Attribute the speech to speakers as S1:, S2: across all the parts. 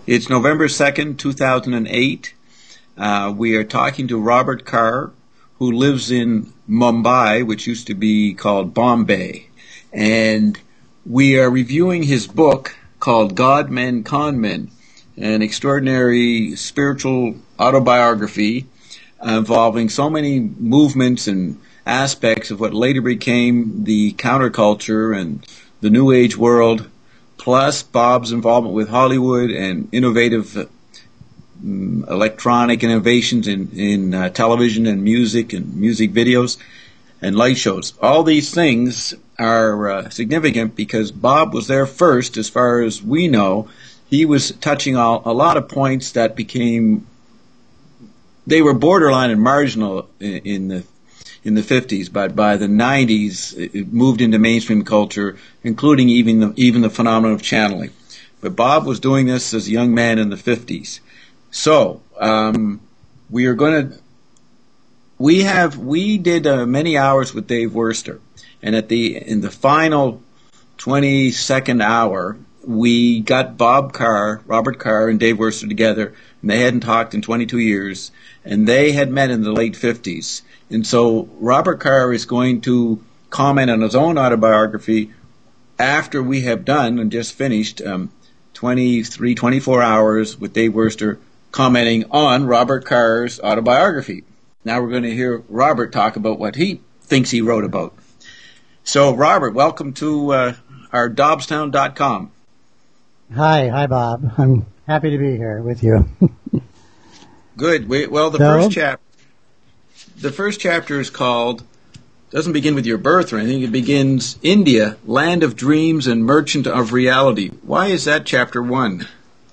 S1: It's November 2nd, 2008. We are talking to Robert Carr, who lives in Mumbai, which used to be called Bombay. And we are reviewing his book called God, Men, Con Men, an extraordinary spiritual autobiography involving so many movements and aspects of what later became the counterculture and the New Age world, plus Bob's involvement with Hollywood and innovative electronic innovations in television and music videos and light shows. All these things are significant because Bob was there first, as far as we know. He was touching a lot of points that they were borderline and marginal in the 50s, but by the 90s it moved into mainstream culture, including even the phenomenon of channeling. But Bob was doing this as a young man in the 50s. So we did many hours with Dave Worster, and in the final 22nd hour, we got Robert Carr, and Dave Worster together, and they hadn't talked in 22 years, and they had met in the late 50s. And so Robert Carr is going to comment on his own autobiography after we have done and just finished 24 hours with Dave Worster commenting on Robert Carr's autobiography. Now we're going to hear Robert talk about what he thinks he wrote about. So, Robert, welcome to our Dobstown.com.
S2: Hi, Bob. I'm happy to be here with you.
S1: Good. The first chapter is called, doesn't begin with your birth or anything, it begins, India, Land of Dreams and Merchant of Reality. Why is that chapter 1?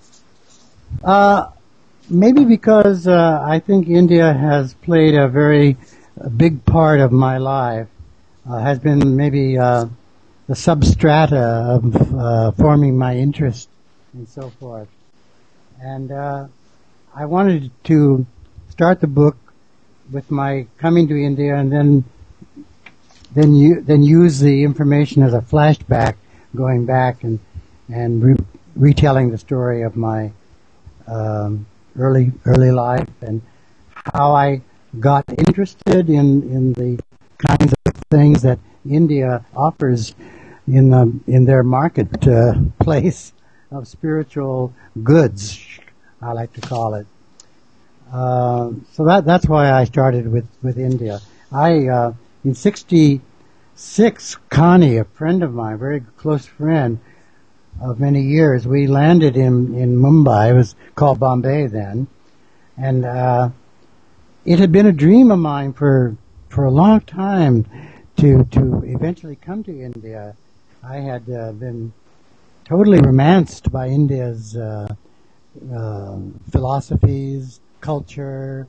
S2: Maybe because I think India has played a very big part of my life, has been maybe the substrata of forming my interest and so forth. And I wanted to start the book with my coming to India, and then use the information as a flashback, going back and retelling the story of my early life and how I got interested in the kinds of things that India offers in their marketplace of spiritual goods, I like to call it. So that's why I started with India. In '66, Connie, a friend of mine, a very close friend of many years, we landed in Mumbai. It was called Bombay then. And it had been a dream of mine for a long time to eventually come to India. I had been totally romanced by India's philosophies, culture,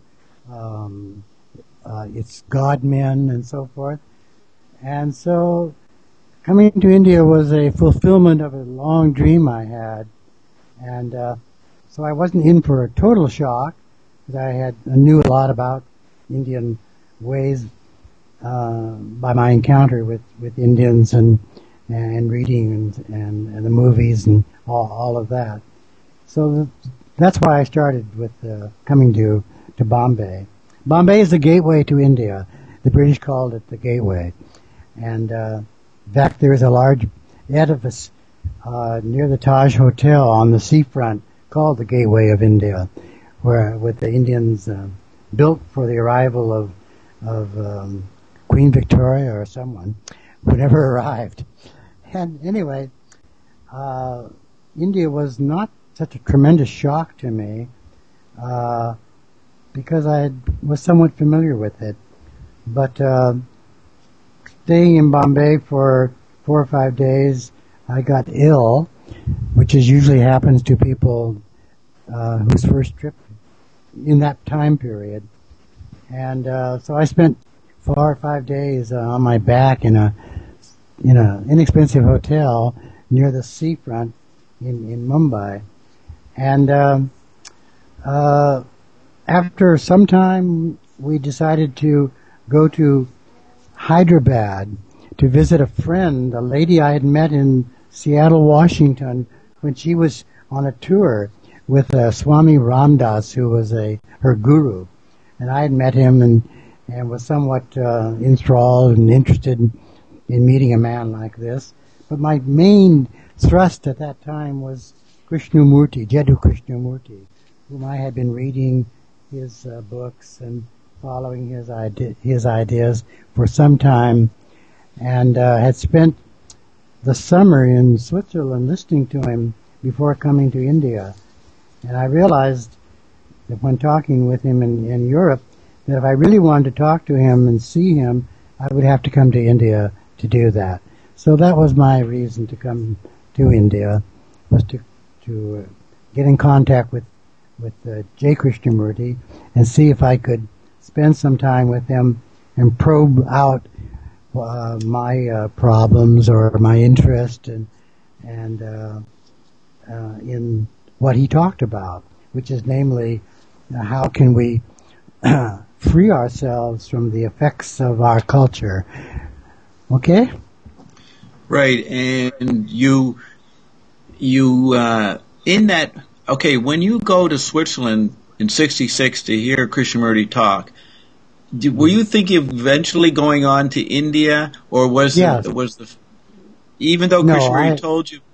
S2: its god-men, and so forth. And so coming to India was a fulfillment of a long dream I had. And so I wasn't in for a total shock, because I knew a lot about Indian ways by my encounter with Indians and reading and the movies and all of that. So that's why I started with coming to Bombay. Bombay is the gateway to India. The British called it the gateway. And back there is a large edifice near the Taj Hotel on the seafront called the Gateway of India, with the Indians built for the arrival of Queen Victoria or someone who never arrived. And anyway, India was not such a tremendous shock to me because I was somewhat familiar with it. But staying in Bombay for 4 or 5 days, I got ill, which usually happens to people whose first trip in that time period. And so I spent 4 or 5 days on my back in a inexpensive hotel near the seafront in Mumbai. And after some time, we decided to go to Hyderabad to visit a friend, a lady I had met in Seattle, Washington, when she was on a tour with Swami Ramdas, who was her guru, and I had met him and was somewhat enthralled and interested in meeting a man like this. But my main thrust at that time was Krishnamurti, Jiddu Krishnamurti, whom I had been reading his books and following his ideas for some time, and had spent the summer in Switzerland listening to him before coming to India. And I realized that when talking with him in Europe, that if I really wanted to talk to him and see him, I would have to come to India to do that. So that was my reason to come to India, was to get in contact with J. Krishnamurti and see if I could spend some time with him and probe out my problems or my interest and in what he talked about, which is namely how can we free ourselves from the effects of our culture. Okay?
S1: Right, and you in that, okay, when you go to Switzerland in '66 to hear Krishnamurti talk, were you thinking of eventually going on to India, or was
S2: yes.
S1: even though Krishnamurti told you?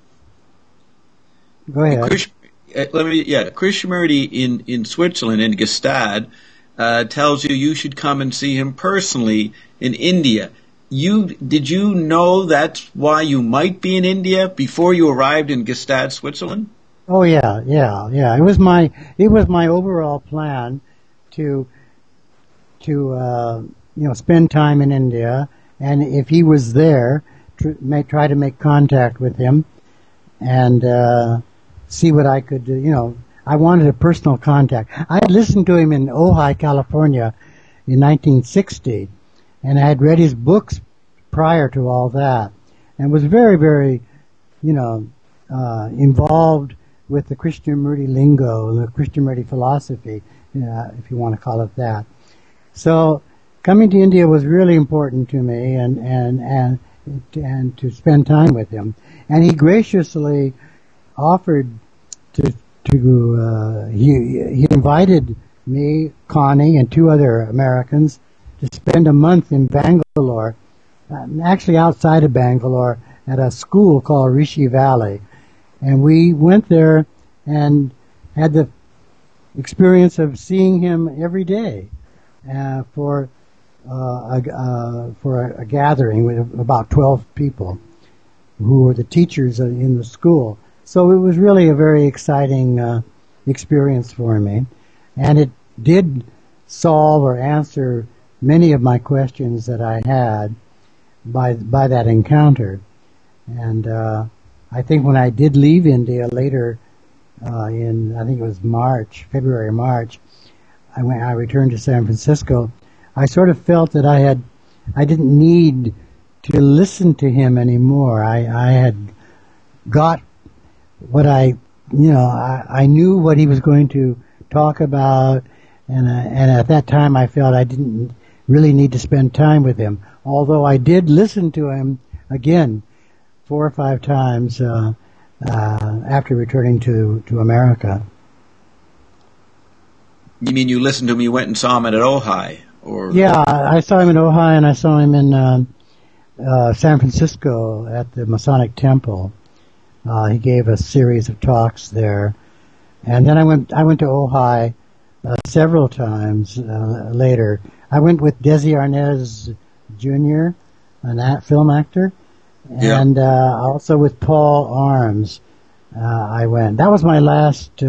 S2: Go ahead.
S1: Krishnamurti in Switzerland, in Gstaad, tells you should come and see him personally in India. Did you know that's why you might be in India before you arrived in Gstaad, Switzerland?
S2: Oh yeah. It was my overall plan to spend time in India, and if he was there, try to make contact with him and see what I could do. I wanted a personal contact. I had listened to him in Ojai, California in 1960, and I had read his books prior to all that, and was very, very, involved with the Krishnamurti lingo, the Krishnamurti philosophy, if you want to call it that. So coming to India was really important to me, and to spend time with him. And he graciously offered he invited me, Connie, and two other Americans to spend a month in Bangalore, actually outside of Bangalore, at a school called Rishi Valley. And we went there and had the experience of seeing him every day for a gathering with about 12 people who were the teachers in the school. So it was really a very exciting experience for me, and it did solve or answer many of my questions that I had by that encounter. And I think when I did leave India later in, I think it was February, March, I returned to San Francisco. I sort of felt that I didn't need to listen to him anymore. I had got what I knew what he was going to talk about, and at that time I felt I didn't really need to spend time with him. Although I did listen to him again 4 or 5 times after returning to America.
S1: You mean you listened to him? You went and saw him at Ojai, or? Yeah,
S2: I saw him in Ojai, and I saw him in San Francisco at the Masonic Temple. He gave a series of talks there, and then I went to Ojai several times later. I went with Desi Arnaz Jr., a film actor, and also with Paul Arms. I went. That was my last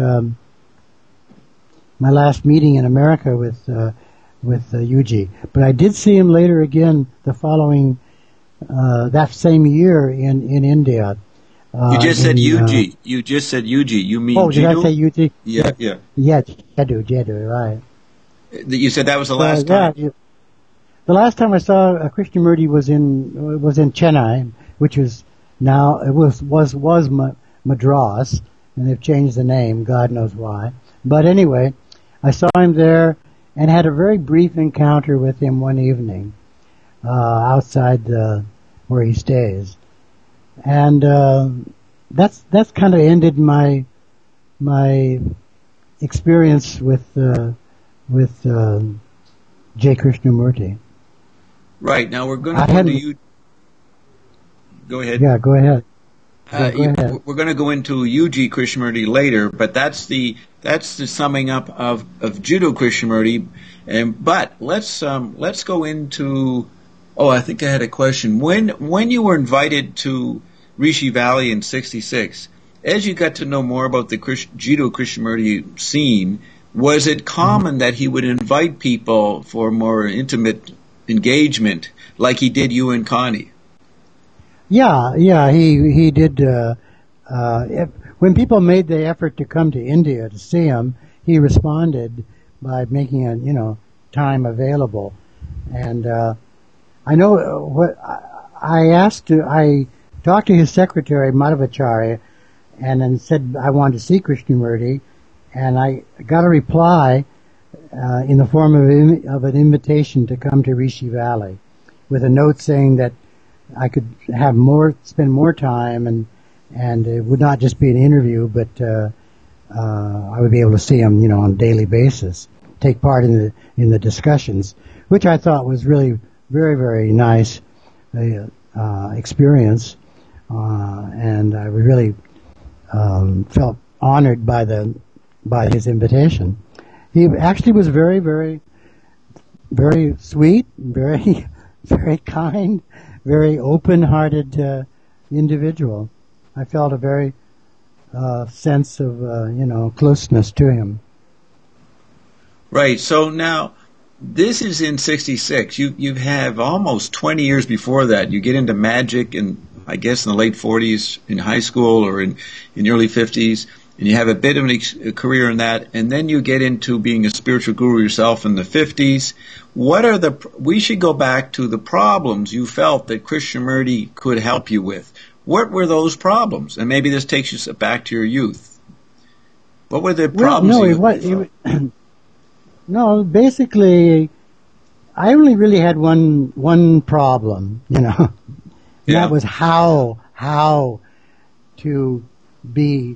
S2: meeting in America with Yuji. But I did see him later again the following that same year in India.
S1: You just said Yuji. You just said Yuji. You mean?
S2: Oh, did I say Yuji?
S1: Yeah.
S2: Yeah, Jiddu, right.
S1: You said that was the last time.
S2: Yeah, the last time I saw Krishnamurti was in Chennai, which was now it was Madras, and they've changed the name. God knows why. But anyway, I saw him there and had a very brief encounter with him one evening outside where he stays. And that's kind of ended my my experience with J. Krishnamurti.
S1: Right. Now we're going to go into you. Go ahead.
S2: Yeah, go ahead. Go ahead.
S1: We're going to go into U.G. Krishnamurti later, but that's the summing up of Judo Krishnamurti. But let's go into. Oh, I think I had a question. When you were invited to Rishi Valley in '66, as you got to know more about the Judo Krishnamurti scene, was it common that he would invite people for more intimate engagement, like he did you and Connie?
S2: Yeah, he did. When people made the effort to come to India to see him, he responded by making time available. And I know what I talked to his secretary Madhavacharya, and then said I wanted to see Krishnamurti, and I got a reply in the form of an invitation to come to Rishi Valley, with a note saying that I could spend more time, and it would not just be an interview, but I would be able to see him, on a daily basis, take part in the discussions, which I thought was really very, very nice experience, and I really felt honored by his invitation. He actually was very, very, very sweet, very, very kind, very open-hearted individual. I felt a very sense of closeness to him.
S1: Right. So now, this is in '66. You have almost 20 years before that. You get into magic, I guess in the late 40s in high school, or in the early 50s, and you have a bit of a career in that, and then you get into being a spiritual guru yourself in the 50s. We should go back to the problems you felt that Krishnamurti could help you with. What were those problems? And maybe this takes you back to your youth. What were the problems?
S2: No, basically, I only really had one problem, Yeah. That was how to be,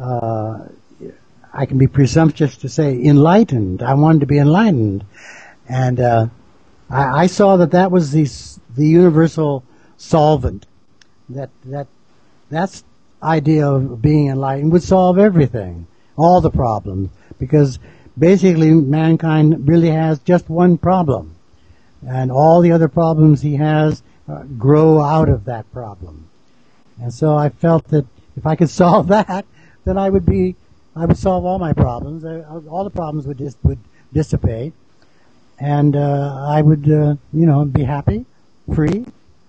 S2: I can be presumptuous to say, enlightened. I wanted to be enlightened. And I saw that was the universal solvent. That's idea of being enlightened would solve everything, all the problems, because basically mankind really has just one problem, and all the other problems he has grow out of that problem. And so I felt that if I could solve that, then I would solve all my problems. All the problems would dissipate, and I would be happy, free.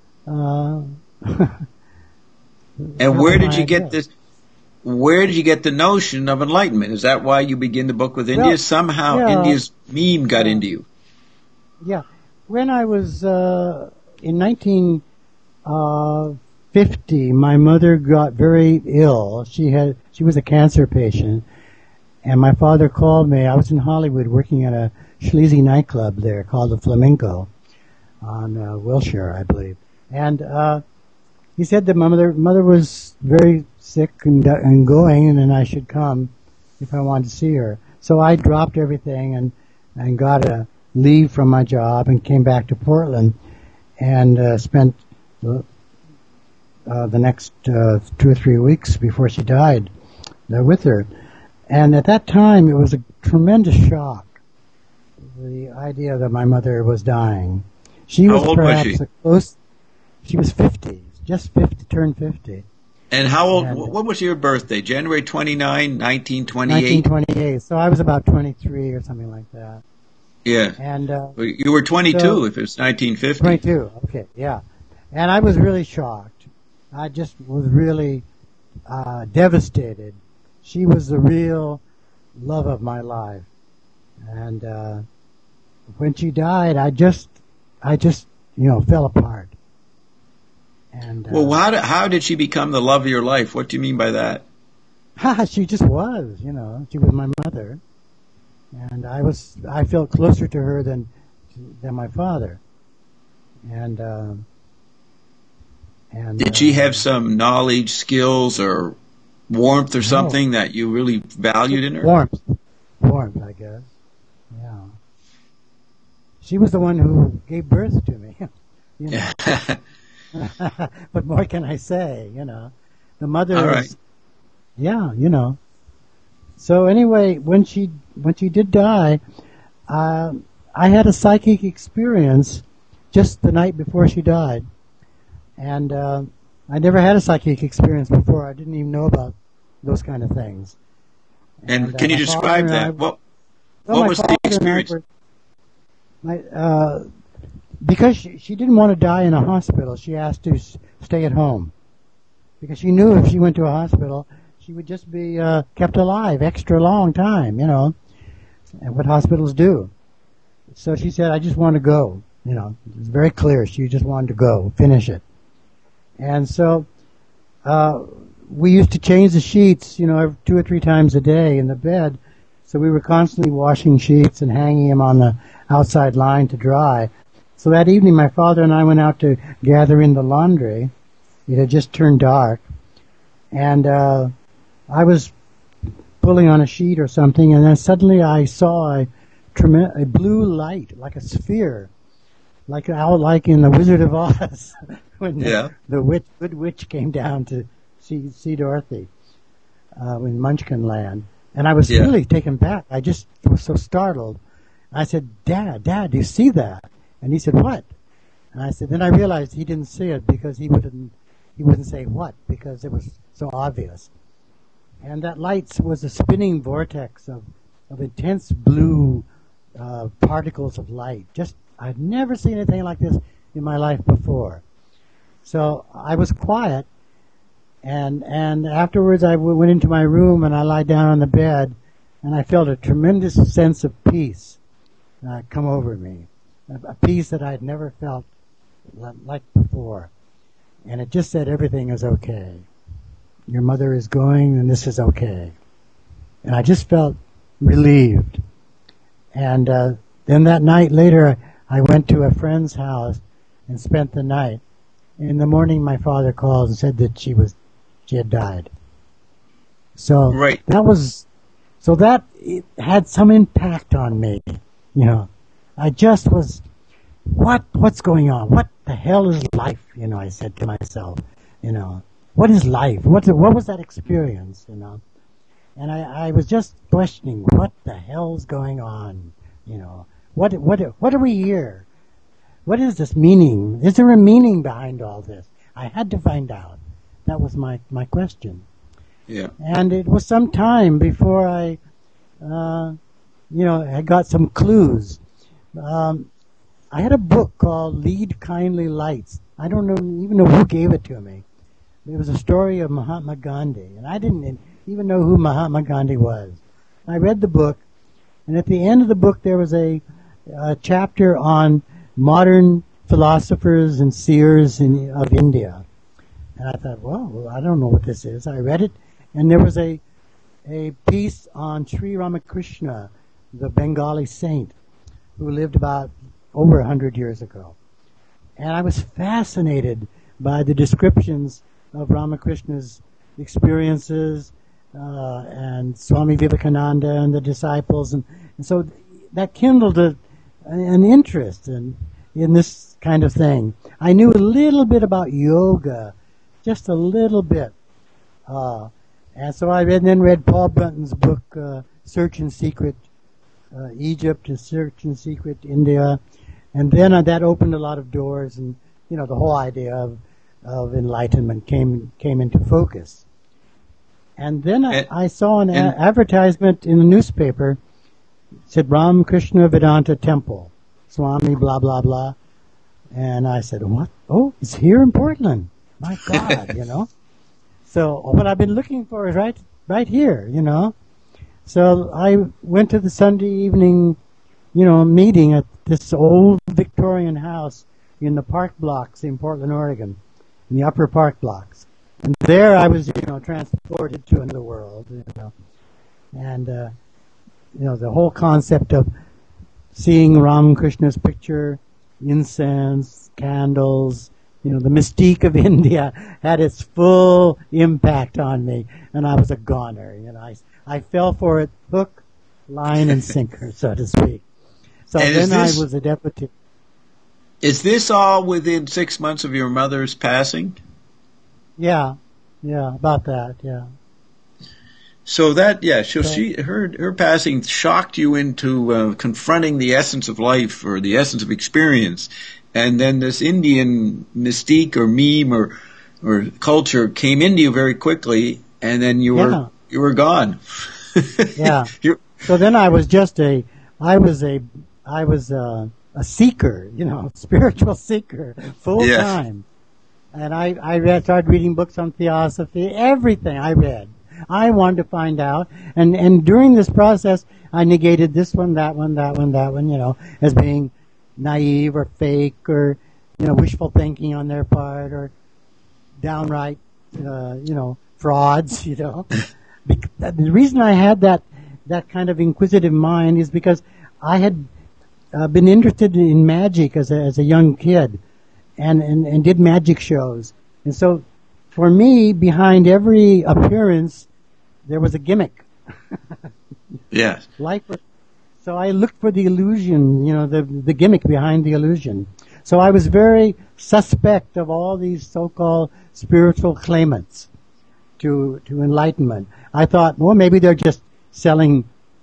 S1: And where did you get this? Where did you get the notion of enlightenment? Is that why you begin the book with India? Somehow India's meme got into you.
S2: Yeah. When I was in 1950, my mother got very ill. She was a cancer patient, and my father called me. I was in Hollywood working at a sleazy nightclub there called the Flamenco on Wilshire, I believe. And he said that my mother was very sick and going, and then I should come if I wanted to see her. So I dropped everything and got a leave from my job and came back to Portland and spent the next 2 or 3 weeks before she died there with her. And at that time, it was a tremendous shock, the idea that my mother was dying. She was perhaps close. She was 50. Just 50, turned 50.
S1: And how old? What was your birthday? January 29, 1928?
S2: 1928. So I was about 23 or something like that.
S1: Yeah.
S2: And
S1: you were 22 if it's 1950.
S2: 22. Okay. Yeah. And I was really shocked. I just was really devastated. She was the real love of my life. And when she died, I just fell apart. And,
S1: well, how did she become the love of your life? What do you mean by that?
S2: She just was, She was my mother, and I felt closer to her than my father. And
S1: did she have some knowledge, skills, or warmth or
S2: No.
S1: something that you really valued in her?
S2: Warmth. Warmth, I guess. Yeah. She was the one who gave birth to me. You know. What more can I say, you know? The mother
S1: All
S2: is,
S1: right.
S2: yeah, you know. So anyway, when she did die, I had a psychic experience just the night before she died. And I never had a psychic experience before. I didn't even know about those kind of things.
S1: And can you
S2: my father
S1: describe
S2: and I-
S1: that? What
S2: well, my
S1: was the
S2: father and I
S1: experience?
S2: Because she didn't want to die in a hospital, she asked to stay at home. Because she knew if she went to a hospital, she would just be kept alive extra long time, you know, and what hospitals do. So she said, I just want to go. You know, it was very clear. She just wanted to go, finish it. And so we used to change the sheets, you know, 2 or 3 times a day in the bed. So we were constantly washing sheets and hanging them on the outside line to dry. So that evening, my father and I went out to gather in the laundry. It had just turned dark. And I was pulling on a sheet or something, and then suddenly I saw a blue light, like a sphere, like in the Wizard of Oz, when
S1: Yeah.
S2: the good witch came down to see Dorothy in Munchkin Land. And I was
S1: Yeah.
S2: really taken back. I just was so startled. I said, Dad, do you see that? And he said, what? And I said, then I realized he didn't see it because he wouldn't say what, because it was so obvious. And that light was a spinning vortex of intense blue particles of light. I'd never seen anything like this in my life before. So I was quiet, and afterwards I went into my room and I lied down on the bed, and I felt a tremendous sense of peace come over me, a peace that I'd never felt like before. And it just said everything is okay. Your mother is going, and this is okay. And I just felt relieved. And then that night later, I went to a friend's house and spent the night. In the morning, my father called and said that she had died. So
S1: Right.
S2: that it had some impact on me. You know, I just was, what's going on? What the hell is life? You know, I said to myself, you know, what is life? What was that experience? You know, and I was just questioning what the hell's going on. You know, what are we here? What is this meaning? Is there a meaning behind all this? I had to find out. That was my question.
S1: Yeah.
S2: And it was some time before I, I got some clues. I had a book called Lead Kindly Lights. I don't even know who gave it to me. It was a story of Mahatma Gandhi, and I didn't even know who Mahatma Gandhi was. I read the book, and at the end of the book there was a chapter on modern philosophers and seers of India. And I thought, well, I don't know what this is. I read it, and there was a piece on Sri Ramakrishna, the Bengali saint, who lived about over 100 years ago. And I was fascinated by the descriptions of Ramakrishna's experiences and Swami Vivekananda and the disciples. And so that kindled an interest in this kind of thing. I knew a little bit about yoga, just a little bit. And so I read Paul Brunton's book, Search in Secret Egypt and Search in Secret India. And then that opened a lot of doors, and the whole idea of enlightenment came into focus. And then I saw an advertisement in the newspaper. It said Ramakrishna Vedanta Temple, Swami blah blah blah. And I said, what? Oh, it's here in Portland. My God, So what I've been looking for is right here, So I went to the Sunday evening, meeting at this old Victorian house in the park blocks in Portland, Oregon, in the upper park blocks. And there I was, transported to another world, And, the whole concept of seeing Ramakrishna's picture, incense, candles, the mystique of India had its full impact on me, and I was a goner. I fell for it hook, line, and sinker, so to speak. So
S1: and
S2: then I was a deputy.
S1: Is this all within 6 months of your mother's passing?
S2: Yeah, about that, yeah.
S1: So her passing shocked you into confronting the essence of life or the essence of experience, and then this Indian mystique or meme or culture came into you very quickly, and then you were gone.
S2: Yeah. So then I was a seeker, spiritual seeker, full time. And I started reading books on theosophy, everything I read. I wanted to find out, and during this process, I negated this one, that one, as being naive or fake or, wishful thinking on their part or downright, frauds, The reason I had that kind of inquisitive mind is because I had been interested in magic as a young kid and did magic shows. And so for me, behind every appearance, there was a gimmick.
S1: Yes.
S2: So I looked for the illusion, the gimmick behind the illusion. So I was very suspect of all these so-called spiritual claimants to enlightenment. I thought, well, maybe they're just selling,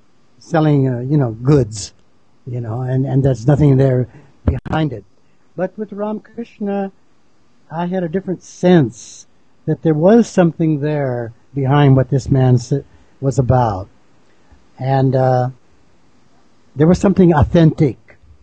S2: goods, and there's nothing there behind it. But with Ramakrishna, I had a different sense that there was something there behind what this man was about. And there was something authentic.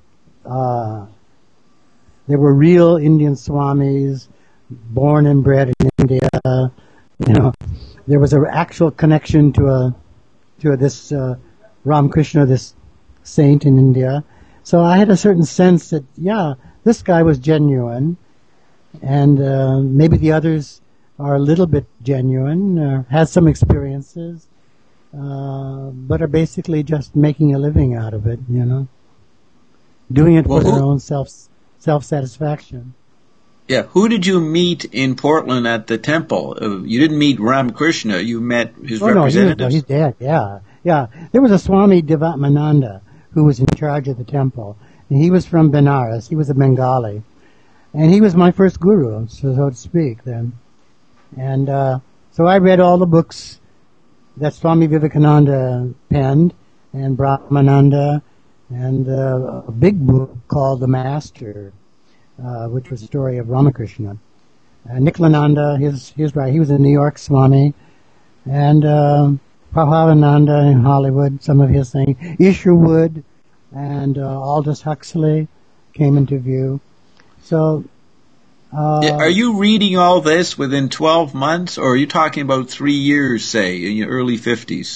S2: There were real Indian swamis, born and bred in India. There was an actual connection to this Ramakrishna, this saint in India. So I had a certain sense that, this guy was genuine, and maybe the others are a little bit genuine, has some experiences, but are basically just making a living out of it, doing it for their own self-satisfaction.
S1: Yeah, who did you meet in Portland at the temple? You didn't meet Ramakrishna, you met his representatives?
S2: No, he's dead, yeah. There was a Swami Devatmananda who was in charge of the temple. And he was from Benares, he was a Bengali. And he was my first guru, so to speak, then. And so I read all the books that Swami Vivekananda penned, and Brahmananda, and a big book called The Master, which was the story of Ramakrishna. Nikhilananda, he was a New York Swami, and Prabhavananda in Hollywood, some of his things. Isherwood and Aldous Huxley came into view. So,
S1: are you reading all this within 12 months, or are you talking about 3 years, say, in your early 50s?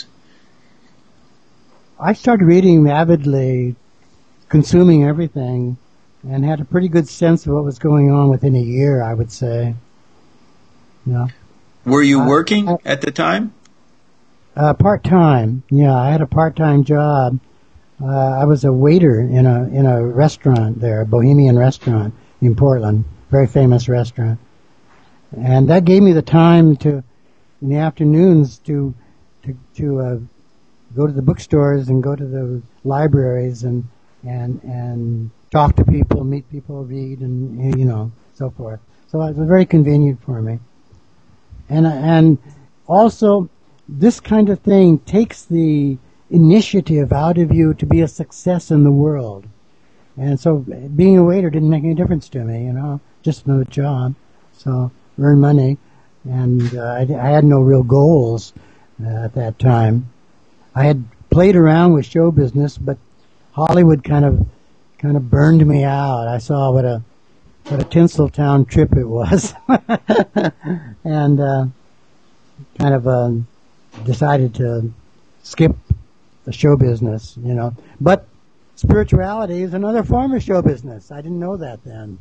S2: I started reading avidly, consuming everything, and had a pretty good sense of what was going on within a year, I would say.
S1: Were you working at the time?
S2: Part-time, I had a part-time job. I was a waiter in a restaurant there, a Bohemian restaurant in Portland, very famous restaurant. And that gave me the time in the afternoons to go to the bookstores and go to the libraries and talk to people, meet people, read, and so forth. So it was very convenient for me. And also, this kind of thing takes the initiative out of you to be a success in the world. And so being a waiter didn't make any difference to me, just another job. So earn money. And I had no real goals at that time. I had played around with show business, but Hollywood kind of burned me out. I saw what a Tinseltown trip it was. And decided to skip the show business, But spirituality is another form of show business. I didn't know that then.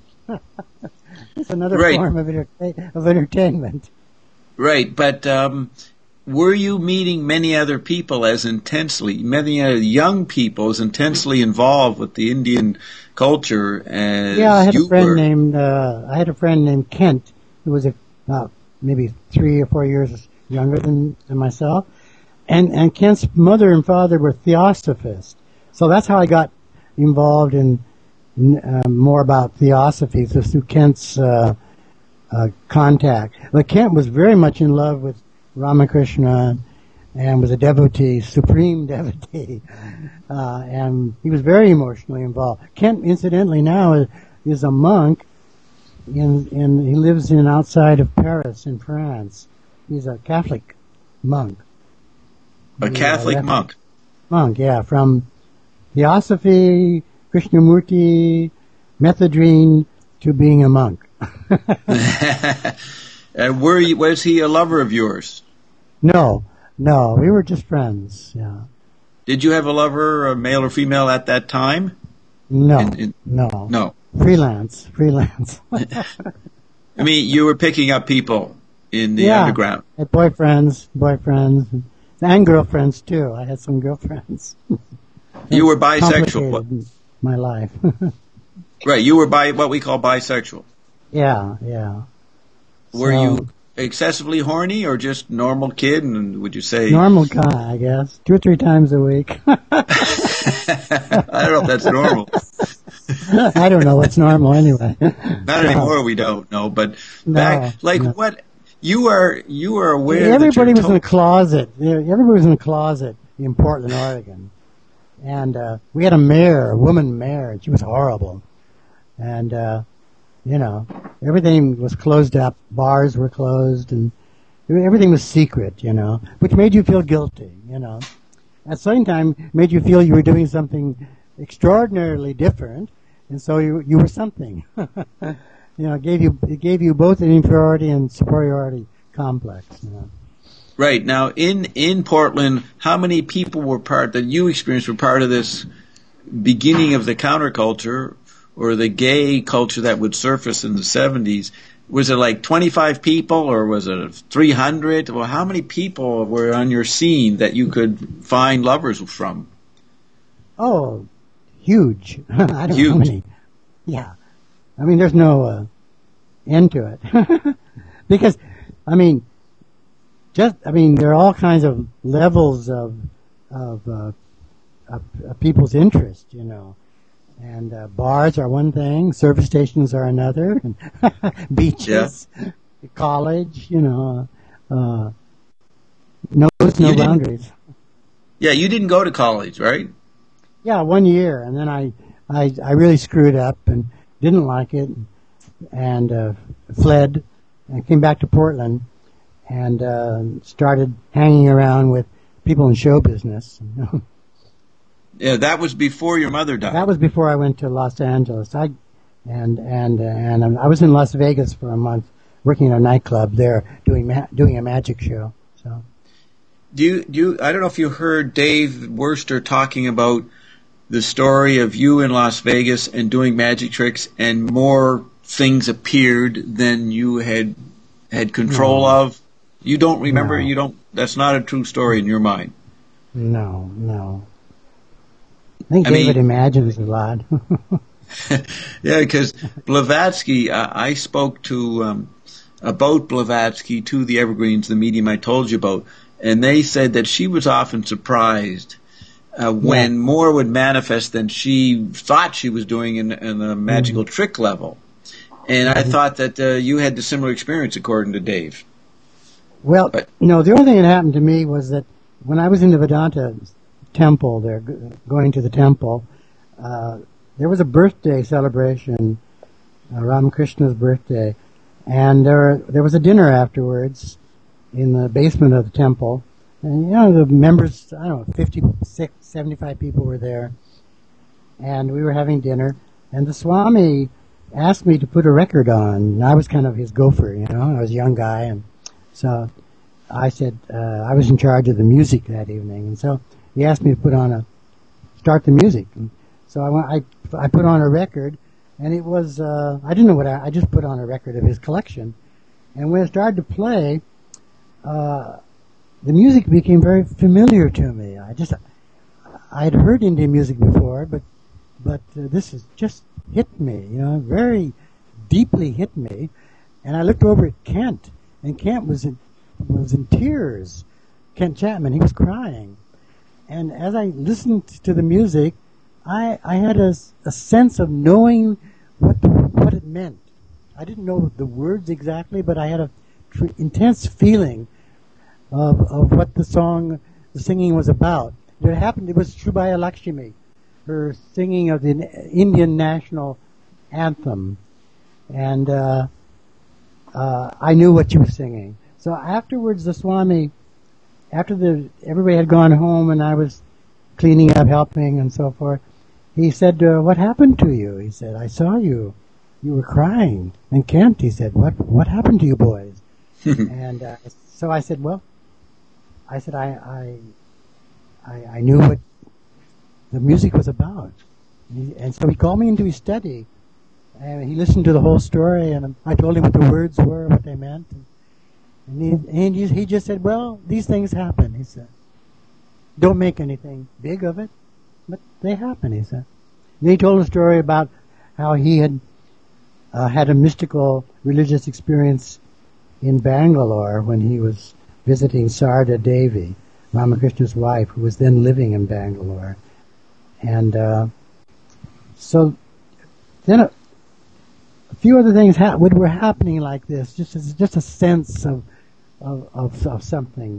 S2: It's another form of entertainment.
S1: Right, but were you meeting many other people as intensely, many other young people as intensely involved with the Indian culture as
S2: Yeah,
S1: you were?
S2: I had a friend named Kent, who was maybe 3 or 4 years younger than myself. And Kent's mother and father were theosophists. So that's how I got involved in more about theosophy, so through Kent's contact. But Kent was very much in love with Ramakrishna and was a devotee, supreme devotee. And he was very emotionally involved. Kent, incidentally, now is a monk he lives outside of Paris in France. He's a Catholic monk.
S1: A Catholic monk?
S2: Monk, yeah, from Theosophy, Krishnamurti, Methadone, to being a monk.
S1: And was he a lover of yours?
S2: No, we were just friends, yeah.
S1: Did you have a lover, male or female, at that time?
S2: No.
S1: No.
S2: Freelance.
S1: I mean, you were picking up people in the underground.
S2: Had boyfriends, and girlfriends too. I had some girlfriends.
S1: You were bisexual.
S2: My life.
S1: Right, you were what we call bisexual.
S2: Yeah.
S1: Were you excessively horny or just normal kid? And would you say
S2: normal guy? I guess 2 or 3 times a week.
S1: I don't know if that's normal.
S2: I don't know what's normal anyway.
S1: Not anymore. We don't know. But back, what you were aware.
S2: Everybody was in a closet. Everybody was in a closet in Portland, Oregon, and we had a woman mayor, and she was horrible. And everything was closed up. Bars were closed, and everything was secret. Which made you feel guilty. At the same time, made you feel you were doing something extraordinarily different, and so you were something. It gave you both an inferiority and superiority complex.
S1: Right. Now, in Portland, how many people that you experienced were part of this beginning of the counterculture or the gay culture that would surface in the 70s? Was it like 25 people or was it 300? Well, how many people were on your scene that you could find lovers from?
S2: Oh, huge. I don't know how many. Yeah. I mean, there's no end to it. Because, there are all kinds of levels of people's interest, And bars are one thing, service stations are another, beaches, college, knows no boundaries.
S1: Yeah, you didn't go to college, right?
S2: Yeah, 1 year, and then I really screwed up and didn't like it, and fled, and came back to Portland, and started hanging around with people in show business.
S1: Yeah, that was before your mother died.
S2: That was before I went to Los Angeles. I was in Las Vegas for a month, working in a nightclub there, doing a magic show. So,
S1: do you? I don't know if you heard Dave Worster talking about the story of you in Las Vegas and doing magic tricks, and more things appeared than you had control of. You don't remember?
S2: No.
S1: You don't. That's not a true story in your mind.
S2: No. I think David imagines a lot.
S1: Yeah, because Blavatsky, I spoke to about Blavatsky to the Evergreens, the medium I told you about, and they said that she was often surprised when more would manifest than she thought she was doing in a magical trick level. And I thought that you had the similar experience, according to Dave.
S2: Well, no, the only thing that happened to me was that when I was in the Vedanta temple there, going to the temple, there was a birthday celebration, Ramakrishna's birthday, and there was a dinner afterwards in the basement of the temple, and the members, I don't know, 56, 75 people were there, and we were having dinner, and the Swami asked me to put a record on, and I was kind of his gopher, I was a young guy, and so I said, I was in charge of the music that evening, and so he asked me to start the music. And so I put on a record, and it was, I didn't know I just put on a record of his collection. And when it started to play, the music became very familiar to me. I'd heard Indian music before, but this has just hit me, very deeply hit me. And I looked over at Kent, and Kent was in tears. Kent Chapman, he was crying. And as I listened to the music, I had a sense of knowing what it meant. I didn't know the words exactly, but I had a intense feeling of what the singing was about. It was Shubhaya Lakshmi, her singing of the Indian national anthem, and I knew what she was singing. So afterwards, the Swami, everybody had gone home, and I was cleaning up, helping, and so forth. He said, "What happened to you?" He said, "I saw you. You were crying." And Kent, he said, "What happened to you boys?" And so I said, I knew what the music was about. And so he called me into his study, and he listened to the whole story, and I told him what the words were, what they meant. And he just said, "Well, these things happen," he said. "Don't make anything big of it, but they happen," he said. And he told a story about how he had had a mystical religious experience in Bangalore when he was visiting Sarda Devi, Ramakrishna's wife, who was then living in Bangalore. And so then a few other things were happening like this, just a sense of something,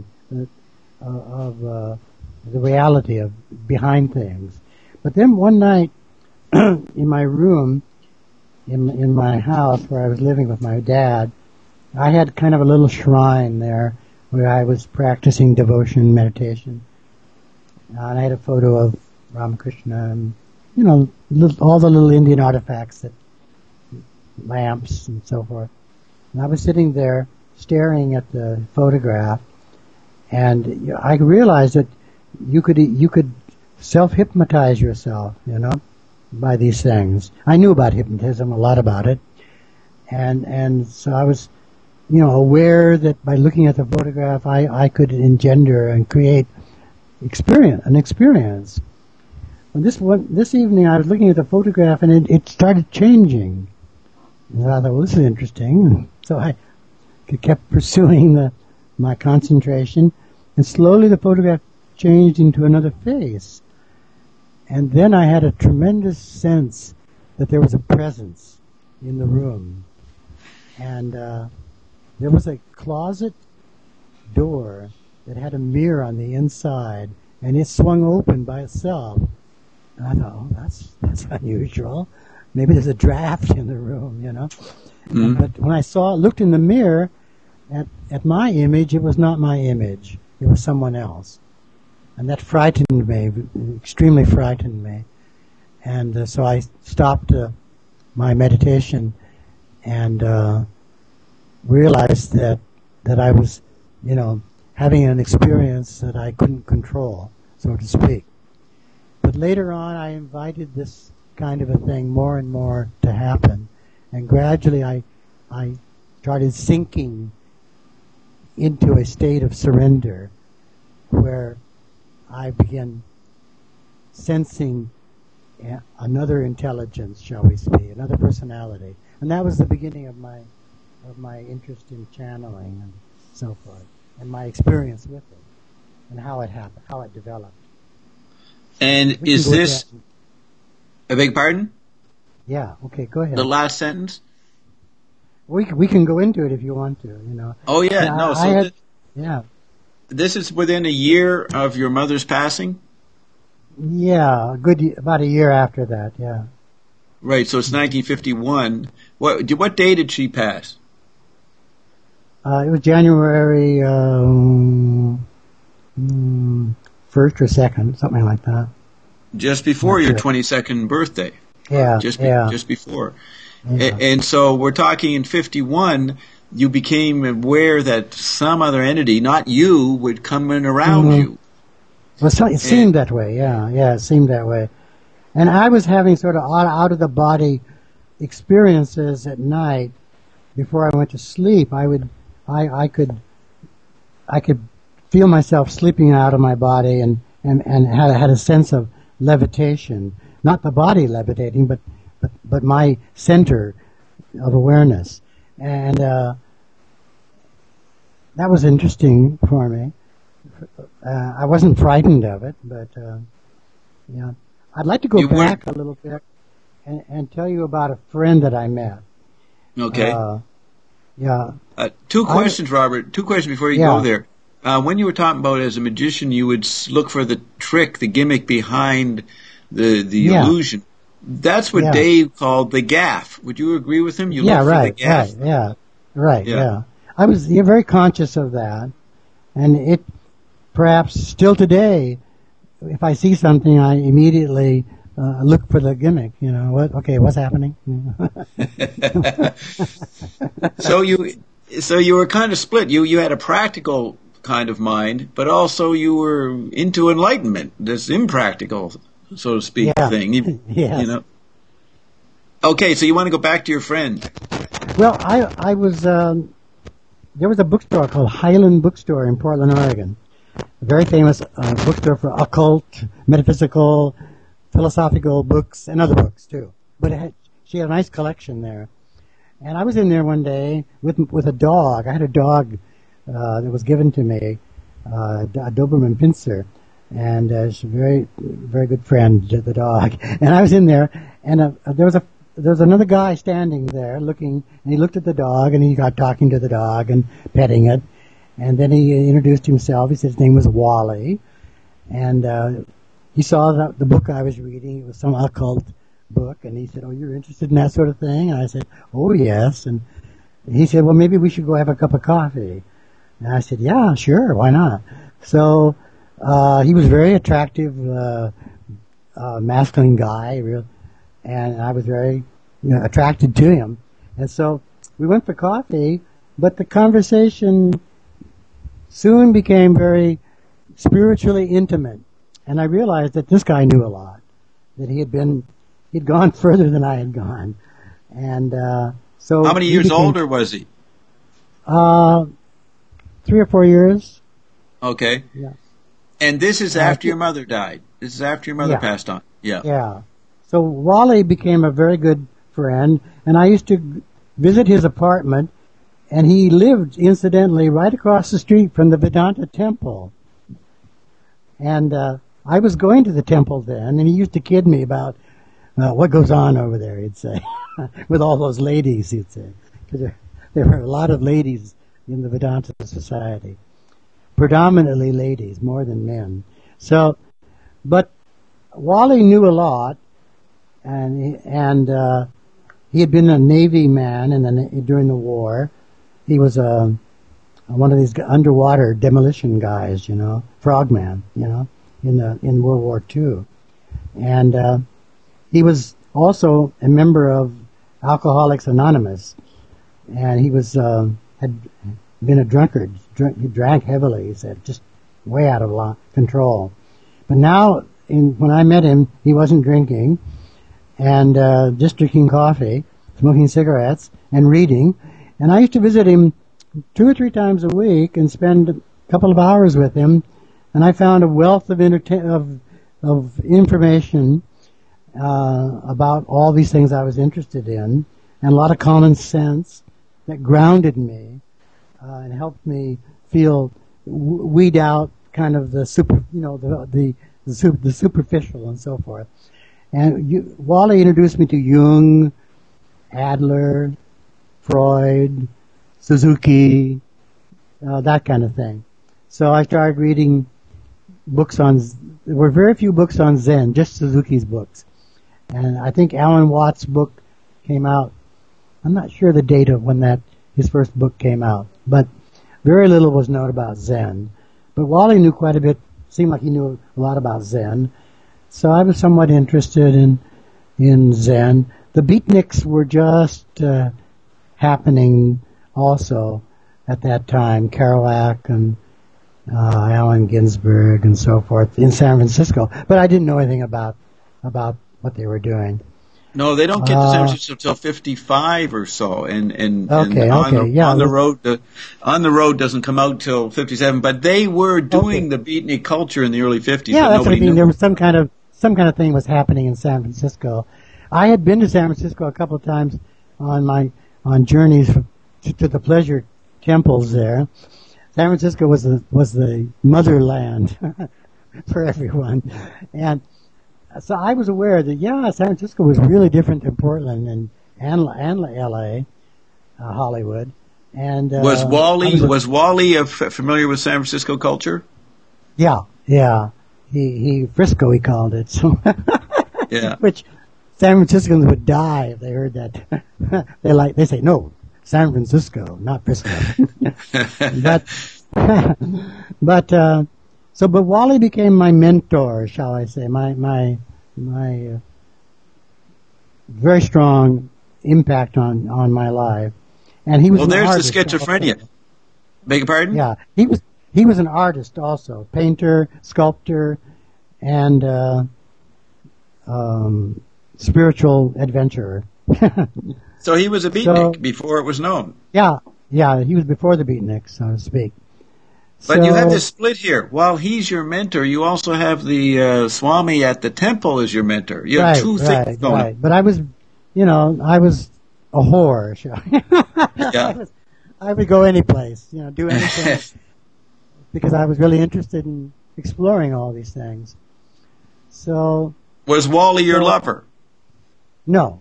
S2: of the reality of behind things. But then one night in my room, in my house where I was living with my dad, I had kind of a little shrine there where I was practicing devotion, meditation. And I had a photo of Ramakrishna and, all the little Indian artifacts, lamps and so forth. And I was sitting there staring at the photograph, and I realized that you could self-hypnotize yourself, by these things. I knew about hypnotism, a lot about it. And so I was, aware that by looking at the photograph, I could engender and create an experience. And this evening I was looking at the photograph, and it started changing. And I thought, well, this is interesting. So I kept pursuing my concentration, and slowly the photograph changed into another face. And then I had a tremendous sense that there was a presence in the room. And there was a closet door that had a mirror on the inside, and it swung open by itself. And I thought, oh, that's unusual. Maybe there's a draft in the room, Mm-hmm. But when I looked in the mirror at my image, it was not my image. It was someone else. And that frightened me, extremely frightened me. And so I stopped my meditation and realized that I was, having an experience that I couldn't control, so to speak. But later on, I invited this kind of a thing more and more to happen. And gradually I started sinking into a state of surrender where I began sensing another intelligence, shall we say, another personality. And that was the beginning of my interest in channeling and so forth, and my experience with it, and how it happened, how it developed.
S3: And is this... I beg pardon?
S2: Yeah, okay, go ahead.
S3: The last sentence?
S2: We can go into it if you want to,
S3: Oh, yeah,
S2: yeah.
S3: This is within a year of your mother's passing?
S2: Yeah, about a year after that, yeah.
S3: Right, so it's 1951. What day did she pass?
S2: It was January 1st or 2nd, something like that.
S3: Just before your 22nd birthday.
S2: Yeah,
S3: just before.
S2: Yeah.
S3: And so we're talking in 51, you became aware that some other entity, not you, would come in around you.
S2: Well, it seemed that way, yeah, it seemed that way. And I was having sort of out-of-the-body experiences at night before I went to sleep. I could feel myself slipping out of my body and had a sense of levitation. Not the body levitating, but my center of awareness. And that was interesting for me. I wasn't frightened of it, but yeah. I'd like to go back a little bit and tell you about a friend that I met.
S1: Okay.
S2: Yeah.
S1: Two questions, Robert. Two questions before you go there. When you were talking about as a magician, you would look for the trick, the gimmick behind the illusion. That's what Dave called the gaff. Would you agree with him? You look for the gaff.
S2: Right. I was very conscious of that, and it perhaps still today, if I see something, I immediately look for the gimmick. You know what? Okay, what's happening?
S1: So you were kind of split. You had a practical kind of mind, but also you were into enlightenment, this impractical, so to speak, thing.
S2: Yes.
S1: You know. Okay, so you want to go back to your friend?
S2: Well, I was. There was a bookstore called Highland Bookstore in Portland, Oregon. A very famous bookstore for occult, metaphysical, philosophical books, and other books too. But she had a nice collection there. And I was in there one day with a dog. I had a dog that was given to me, a Doberman Pinscher, and she's a very, very good friend to the dog. And I was in there, and there was another guy standing there looking, and he looked at the dog, and he got talking to the dog and petting it. And then he introduced himself. He said his name was Wally, and he saw the book I was reading. It was some occult book, and he said, "Oh, you're interested in that sort of thing?" And I said, "Oh, yes." And he said, "Well, maybe we should go have a cup of coffee." And I said, "Yeah, sure, why not?" So he was a very attractive, masculine guy, and I was very attracted to him. And so we went for coffee, but the conversation soon became very spiritually intimate. And I realized that this guy knew a lot, that he'd gone further than I had gone. And so
S1: how many years older was he?
S2: 3 or 4 years.
S1: Okay.
S2: Yeah.
S1: And this is after your mother died. This is after your mother passed on. Yeah.
S2: Yeah. So Wally became a very good friend, and I used to visit his apartment, and he lived, incidentally, right across the street from the Vedanta temple. And I was going to the temple then, and he used to kid me about what goes on over there, he'd say, with all those ladies, he'd say. Because there were a lot of ladies in the Vedanta Society. Predominantly ladies, more than men. So, but Wally knew a lot, and he had been a Navy man during the war. He was one of these underwater demolition guys, frogman, in World War II. And he was also a member of Alcoholics Anonymous, and he had been a drunkard. He drank heavily, he said, just way out of control. But now, when I met him, he wasn't drinking, and just drinking coffee, smoking cigarettes, and reading. And I used to visit him 2 or 3 times a week and spend a couple of hours with him, and I found a wealth of information about all these things I was interested in, and a lot of common sense that grounded me and helped me weed out kind of the superficial and so forth. And Wally introduced me to Jung, Adler, Freud, Suzuki, that kind of thing. So I started reading books there were very few books on Zen, just Suzuki's books. And I think Alan Watts' book came out, I'm not sure the date of when his first book came out, but very little was known about Zen. But Wally knew quite a bit, seemed like he knew a lot about Zen. So I was somewhat interested in Zen. The beatniks were just happening also at that time, Kerouac and Allen Ginsberg and so forth in San Francisco. But I didn't know anything about what they were doing.
S3: No, they don't get to San Francisco until 55 or so, and
S2: Okay,
S3: on
S2: okay, yeah.
S3: on the road on the road doesn't come out till 57. But they were doing the beatnik culture in the early 50s.
S2: Yeah,
S3: but
S2: that's what I
S3: nobody
S2: mean.
S3: knew.
S2: There was some kind of thing was happening in San Francisco. I had been to San Francisco a couple of times on journeys to the pleasure temples there. San Francisco was the motherland for everyone, and so I was aware that San Francisco was really different than Portland and L.A., Hollywood, and
S3: Was Wally familiar with San Francisco culture?
S2: Yeah. He Frisco, he called it. So
S3: Yeah.
S2: which San Franciscans would die if they heard that. They say no, San Francisco, not Frisco. But Wally became my mentor, shall I say, my very strong impact on my life. And he was
S3: Well,
S2: an
S3: there's
S2: artist
S3: the schizophrenia.
S2: also.
S3: Beg your pardon?
S2: Yeah, he was an artist also, painter, sculptor, and spiritual adventurer.
S3: So he was a beatnik before it was known.
S2: Yeah, he was before the beatniks, so to speak.
S3: But you have this split here. While he's your mentor, you also have the Swami at the temple as your mentor. You have two things going.
S2: Right. But I was a whore.
S3: Yeah.
S2: I would go any place, do anything, because I was really interested in exploring all these things. So.
S3: Was Wally your lover?
S2: No.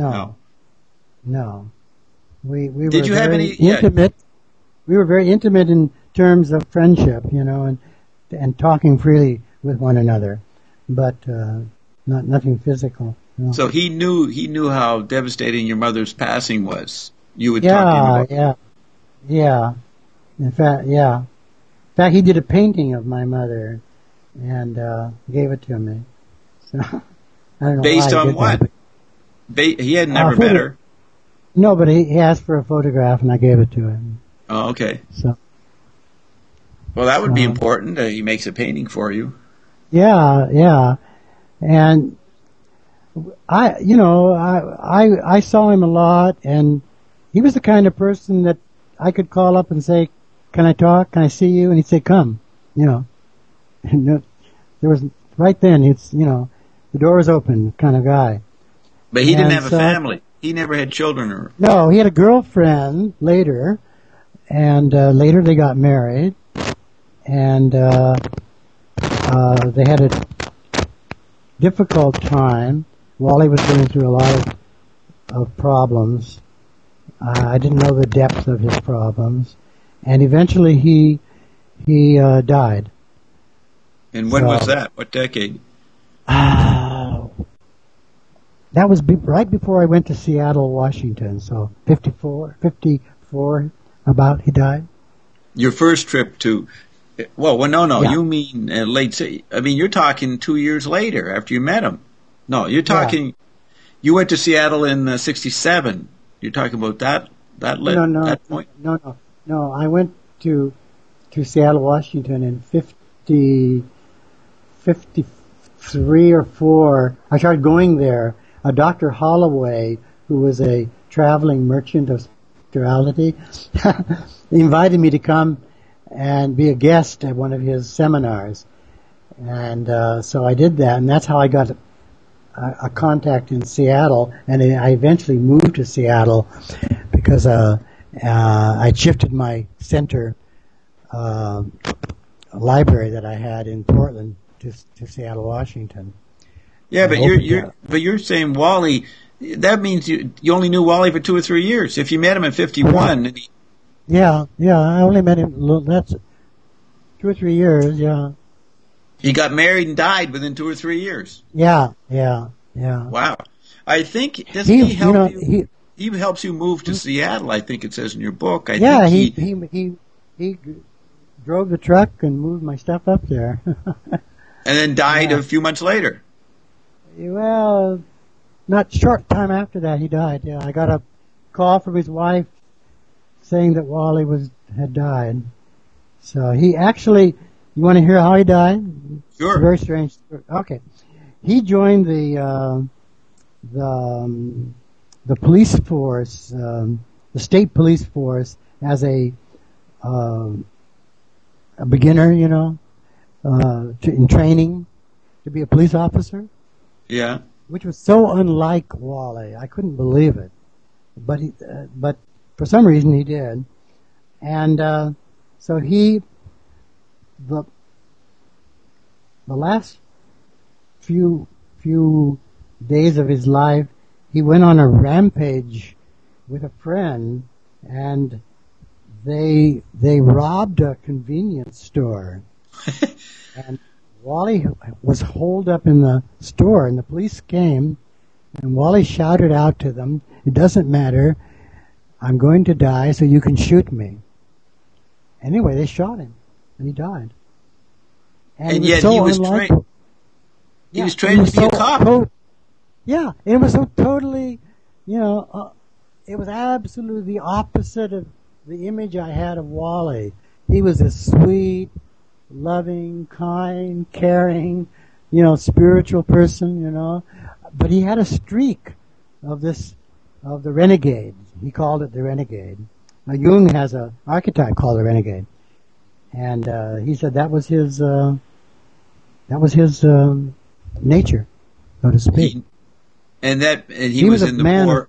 S2: We were
S3: Did you have any
S2: intimate? We were very intimate in terms of friendship, and talking freely with one another, but nothing physical. No.
S3: So he knew how devastating your mother's passing was. You would talk to him about.
S2: Yeah. In fact, he did a painting of my mother and gave it to me. So I don't know.
S3: Based
S2: why
S3: on what? He had never met her.
S2: No, but he asked for a photograph and I gave it to him.
S3: Oh, okay.
S2: So.
S3: Well, that would be important. He makes a painting for you.
S2: Yeah, and I saw him a lot, and he was the kind of person that I could call up and say, "Can I talk? Can I see you?" And he'd say, "Come," And there was right then. The door was open, kind of guy.
S3: But he didn't have a family. He never had children, or
S2: no, he had a girlfriend later, and later they got married. And they had a difficult time. Wally was going through a lot of problems. I didn't know the depth of his problems, and eventually he died.
S3: And when was that? What decade?
S2: That was right before I went to Seattle, Washington. So 54 about he died.
S3: Your first trip to. No.
S2: Yeah.
S3: You mean late? I mean, you're talking 2 years later after you met him. No, you're talking. Yeah. You went to Seattle in '67. You're talking about that that point.
S2: No. I went to Seattle, Washington in 53 or 4. I started going there. Dr. Holloway, who was a traveling merchant of spirituality, invited me to come and be a guest at one of his seminars. And so I did that, and that's how I got a contact in Seattle, and I eventually moved to Seattle because I shifted my center library that I had in Portland to Seattle, Washington.
S3: Yeah, but you're saying Wally. That means you only knew Wally for 2 or 3 years. If you met him in 51, and
S2: yeah, I only met him. That's 2 or 3 years. Yeah.
S3: He got married and died within 2 or 3 years.
S2: Yeah.
S3: Wow. I think he help you. He helps you move to Seattle. I think it says in your book.
S2: He drove the truck and moved my stuff up there.
S3: And then died a few months later.
S2: Well, not short time after that he died. Yeah, I got a call from his wife saying that Wally had died. So he actually. You want to hear how he died?
S3: Sure.
S2: It's a very strange story. Okay. He joined the the the police force, the state police force, as a beginner, in training to be a police officer.
S1: Yeah.
S2: Which was so unlike Wally. I couldn't believe it, but for some reason he did, and so the last few days of his life, he went on a rampage with a friend, and they robbed a convenience store, and Wally was holed up in the store, and the police came, and Wally shouted out to them, "It doesn't matter, I'm going to die, so you can shoot me." Anyway, they shot him, and he died.
S1: And yet he was trained. He was trained to be a cop.
S2: Yeah, it was so totally, it was absolutely the opposite of the image I had of Wally. He was a sweet, loving, kind, caring, spiritual person, but he had a streak of the renegade. He called it the renegade. Now, Jung has an archetype called the renegade, and he said that was his nature, so to speak.
S1: He was in the war.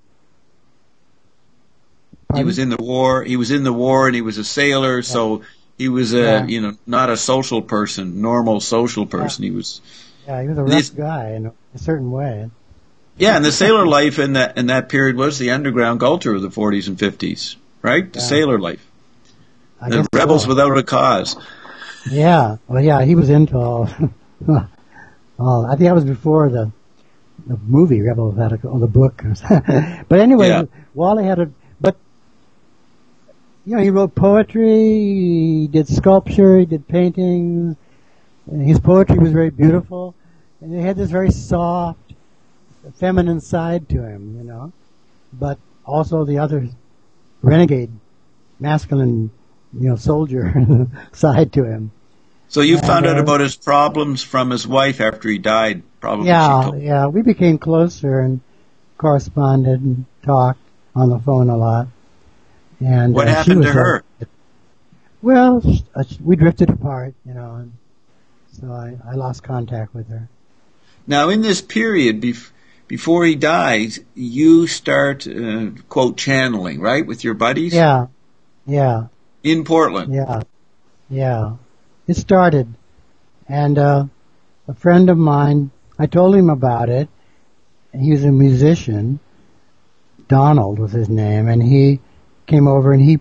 S1: Pardon? He was in the war. He was in the war, and he was a sailor. Yeah. So he was not a social person, normal social person.
S2: Yeah. He was a rough guy in a certain way.
S1: Yeah, and the sailor life in that period was the underground culture of the 40s and 50s, right? The sailor life. The rebels without a cause.
S2: Yeah, well, yeah, he was into all. I think that was before the movie Rebel Without a Cause, or the book. But anyway, Wally had he wrote poetry, he did sculpture, he did paintings, and his poetry was very beautiful, and he had this very soft, feminine side to him, but also the other renegade, masculine, soldier side to him.
S1: So you found out about his problems from his wife after he died, probably.
S2: Yeah, we became closer and corresponded and talked on the phone a lot. And
S1: what happened to her?
S2: Well, we drifted apart, and so I lost contact with her.
S1: Now, in this period before he dies, you start quote channeling, right, with your buddies?
S2: Yeah.
S1: In Portland.
S2: Yeah. It started, and a friend of mine, I told him about it. He was a musician. Donald was his name, and he came over and he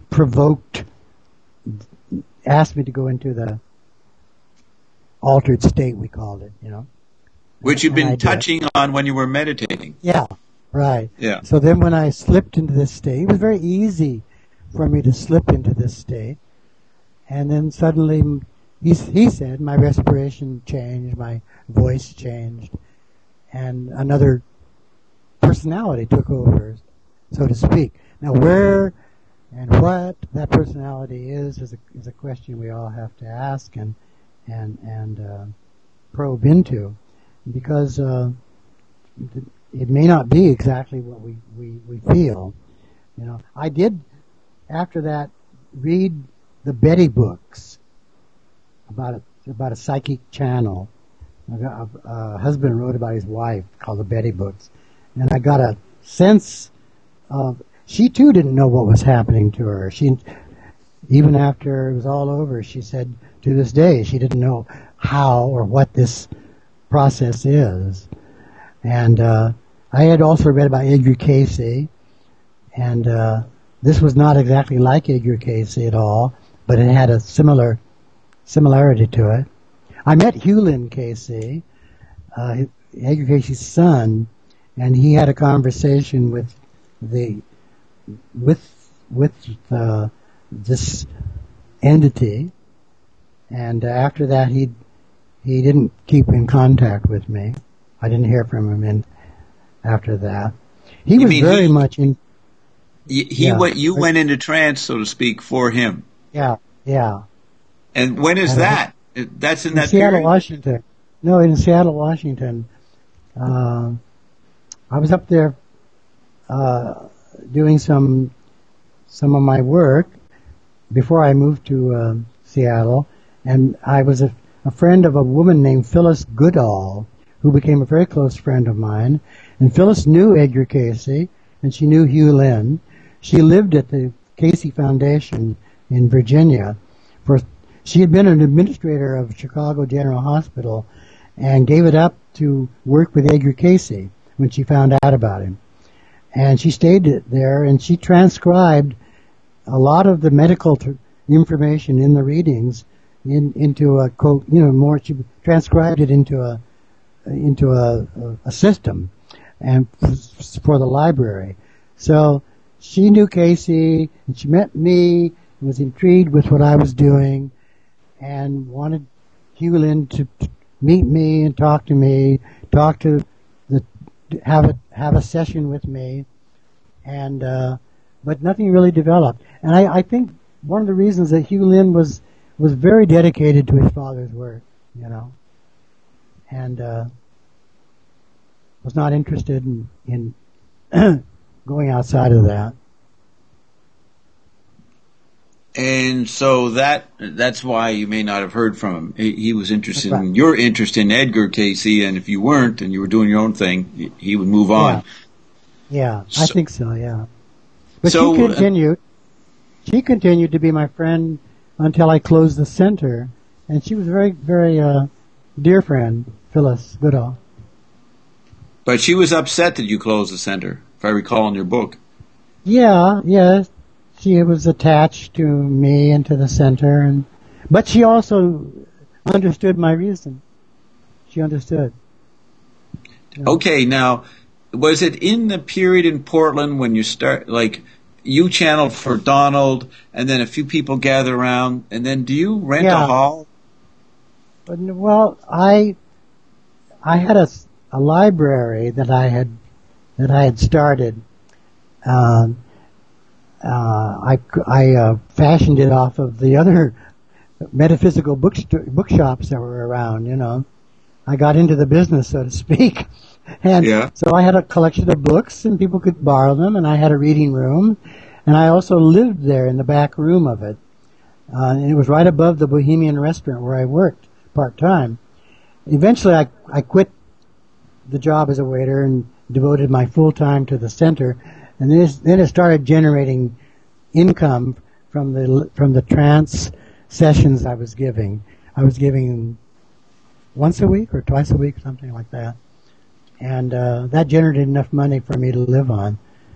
S2: asked me to go into the altered state, we called it,
S1: Which you've been touching on when you were meditating.
S2: Yeah, right.
S1: Yeah.
S2: So then when I slipped into this state, it was very easy for me to slip into this state. And then suddenly, he said, my respiration changed, my voice changed, and another personality took over, so to speak. Now, where and what that personality is a question we all have to ask and probe into, because it may not be exactly what we feel. I did after that read the Betty books about a psychic channel. A husband wrote about his wife called the Betty books, and I got a sense of. She too didn't know what was happening to her. Even after it was all over, she said to this day she didn't know how or what this process is. And I had also read about Edgar Cayce, and this was not exactly like Edgar Cayce at all, but it had a similarity to it. I met Hugh Lynn Cayce, Edgar Cayce's son, and he had a conversation with this entity, and after that he didn't keep in contact with me. I didn't hear from him after that. He was very much in.
S1: You went into trance, so to speak, for him.
S2: Yeah.
S1: And when is that? That's in that
S2: Seattle,
S1: period?
S2: Washington. No, in Seattle, Washington. I was up there doing some of my work before I moved to Seattle, and I was a friend of a woman named Phyllis Goodall, who became a very close friend of mine. And Phyllis knew Edgar Cayce, and she knew Hugh Lynn. She lived at the Cayce Foundation in Virginia. She had been an administrator of Chicago General Hospital and gave it up to work with Edgar Cayce when she found out about him. And she stayed there, and she transcribed a lot of the medical information in the readings into a quote, she transcribed it into a system and for the library. So she knew Cayce, and she met me, was intrigued with what I was doing, and wanted Hugh Lynn to meet me and talk to me, have a session with me, and but nothing really developed. And I think one of the reasons that Hugh Lynn was very dedicated to his father's work, and was not interested in going outside of that.
S1: And so that's why you may not have heard from him. He was interested in your interest in Edgar Cayce, and if you weren't and you were doing your own thing, he would move on.
S2: Yeah, I think so, yeah. But she continued to be my friend until I closed the center, and she was a very, very dear friend, Phyllis Goodall.
S1: But she was upset that you closed the center, if I recall in your book.
S2: Yeah. She was attached to me and to the center, but she also understood my reason. She understood.
S1: Okay, now, was it in the period in Portland when you you channeled for Donald, and then a few people gather around, and then do you rent a hall?
S2: Well, I had a library that I had started. I fashioned it off of the other metaphysical bookshops that were around, I got into the business, so to speak. And so I had a collection of books, and people could borrow them, and I had a reading room, and I also lived there in the back room of it. And it was right above the Bohemian Restaurant where I worked part-time. Eventually I quit the job as a waiter and devoted my full time to the center. And then it started generating income from the trance sessions I was giving. I was giving once a week or twice a week, something like that. And that generated enough money for me to live on,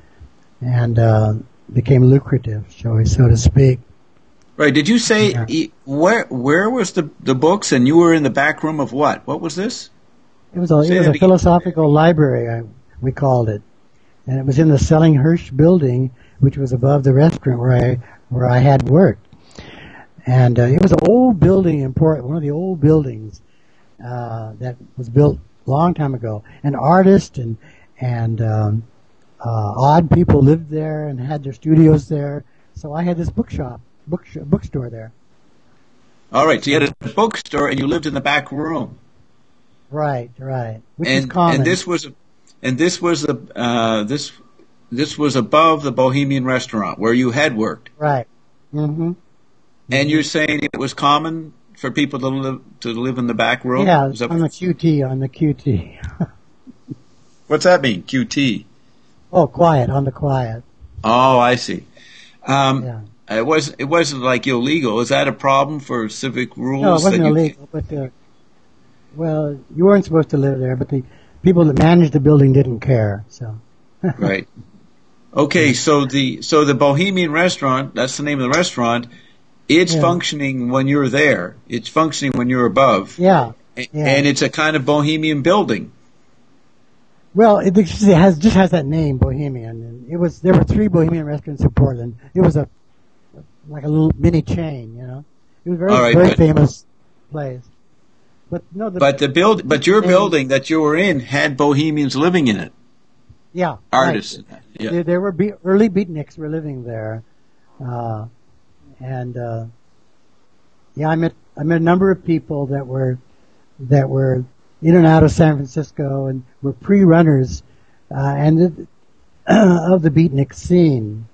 S2: and became lucrative, so to speak.
S1: Right. Did you say where was the books, and you were in the back room of what? What was this?
S2: It was a philosophical library, we called it. And it was in the Sellinghurst building, which was above the restaurant where I had worked. And it was an old building in Portland, one of the old buildings that was built a long time ago. And artists and odd people lived there and had their studios there. So I had this bookstore there.
S1: All right, so you had a bookstore and you lived in the back room.
S2: Right. Which is common.
S1: And this was above the Bohemian Restaurant where you had worked.
S2: Right. Mm-hmm.
S1: And you're saying it was common for people to live in the back room?
S2: Yeah, on the QT.
S1: What's that mean, QT?
S2: Oh, quiet, on the quiet.
S1: Oh, I see. It wasn't like illegal. Is that a problem for civic rules?
S2: No, it wasn't illegal, but well, you weren't supposed to live there, but the people that managed the building didn't care. So.
S1: Right. Okay, so the Bohemian Restaurant, that's the name of the restaurant. It's functioning when you're there. It's functioning when you're above.
S2: Yeah.
S1: And it's a kind of Bohemian building.
S2: Well, it just has that name, Bohemian. And there were 3 Bohemian restaurants in Portland. It was like a little mini chain, It was very famous place. But no,
S1: your building that you were in had Bohemians living in it.
S2: Yeah,
S1: artists.
S2: Right.
S1: Yeah.
S2: There were early beatniks were living there, I met a number of people that were in and out of San Francisco and were pre-runners and of the beatnik scene.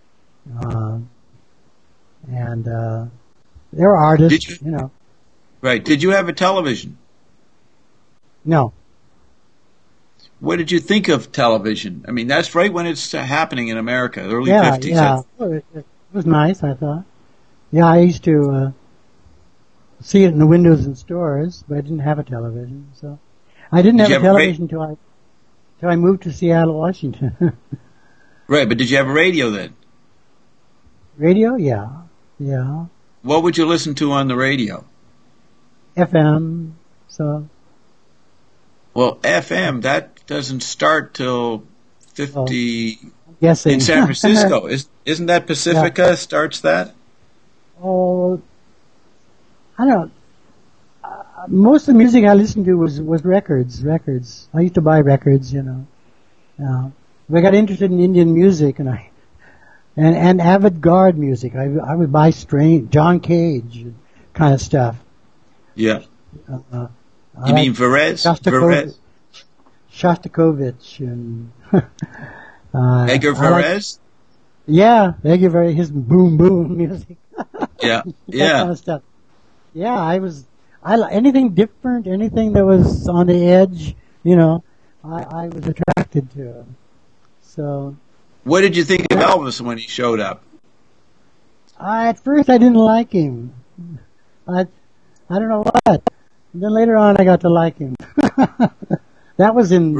S2: And there were artists, you know.
S3: Right. Did you have a television?
S2: No.
S3: What did you think of television? I mean, that's right when it's happening in America, early 50s.
S2: Yeah, it was nice, I thought. Yeah, I used to see it in the windows in stores, but I didn't have a television. So I didn't have a television till I moved to Seattle, Washington.
S3: Right, but did you have a radio then?
S2: Radio? Yeah.
S3: What would you listen to on the radio?
S2: FM, so...
S3: Well, FM, that doesn't start till 50
S2: in San
S3: Francisco. Isn't that Pacifica starts that?
S2: Oh, I don't know. Most of the music I listened to was records. I used to buy records, you know. I got interested in Indian music and avant-garde music. I would buy John Cage kind of stuff.
S3: Yeah. You mean Velez?
S2: Shostakovich and
S3: Edgar Velez?
S2: Edgar Velez, his boom boom music.
S3: Yeah.
S2: That kind of stuff. Yeah, I anything different, anything that was on the edge, you know, I was attracted to it. So.
S3: What did you think of Elvis when he showed up?
S2: At first I didn't like him. I don't know what. And then later on I got to like him. That was in,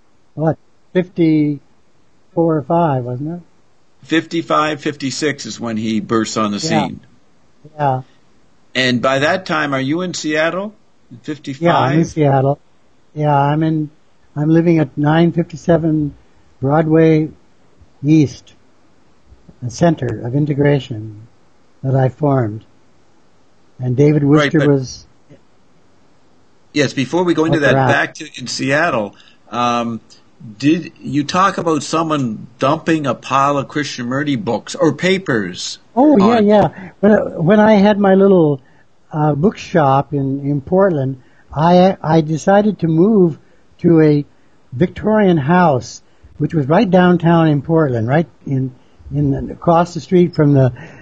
S2: 54 or 5, wasn't it?
S3: 55, 56 is when he burst on the scene.
S2: Yeah.
S3: And by that time, are you in Seattle? 55?
S2: Yeah, I'm in Seattle. Yeah, I'm living at 957 Broadway East, a center of integration that I formed. And David Worcester was...
S3: Yes, before we go into that, back to in Seattle, did you talk about someone dumping a pile of Krishnamurti books or papers?
S2: Oh, yeah. When I had my little bookshop in Portland, I decided to move to a Victorian house, which was right downtown in Portland, right in across the street from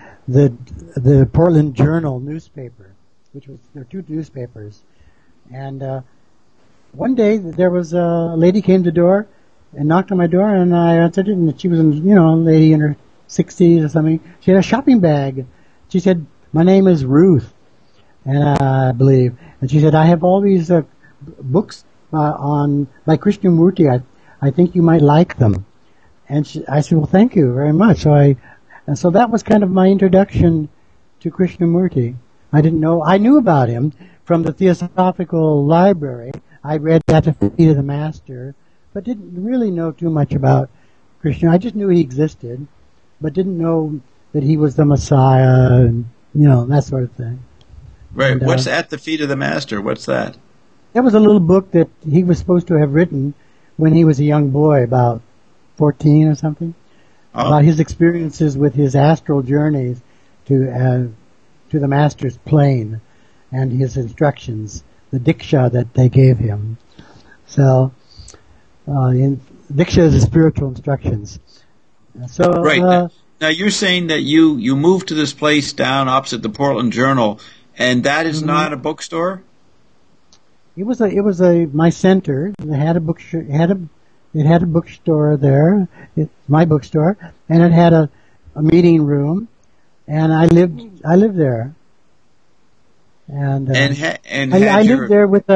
S2: the Portland Journal newspaper, there were 2 newspapers. And one day there was a lady came to the door and knocked on my door, and I answered it, and she was, a lady in her 60s or something. She had a shopping bag. She said, "My name is Ruth," and I believe. And she said, "I have all these books by Krishnamurti. I think you might like them." And I said, "Well, thank you very much." So that was kind of my introduction to Krishnamurti. I didn't know. I knew about him from the Theosophical Library. I read At the Feet of the Master, but didn't really know too much about Krishna. I just knew he existed, but didn't know that he was the Messiah and, that sort of thing.
S3: Right. And, what's At the Feet of the Master? What's that?
S2: That was a little book that he was supposed to have written when he was a young boy, about 14 or something, about his experiences with his astral journeys to the Master's plane and his instructions, the Diksha that they gave him. So, Diksha is the spiritual instructions. So,
S3: right. Now you're saying that you moved to this place down opposite the Portland Journal, and that is not a bookstore?
S2: It was my center. It had a bookstore. It had a bookstore there. My bookstore, and it had a meeting room, and I lived there. And I lived there with